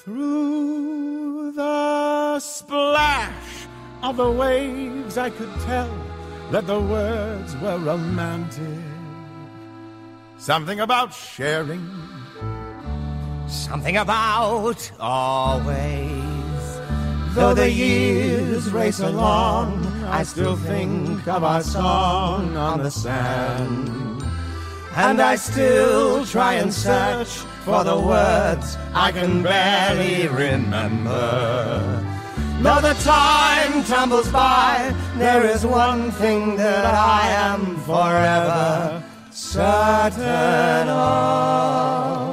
Through the splash of the waves I could tell that the words were romantic. Something about sharing, something about always. Though the years race along, I still think of our song on the sand. And I still try and search for the words I can barely remember. Though the time tumbles by, there is one thing that I am forever certain of.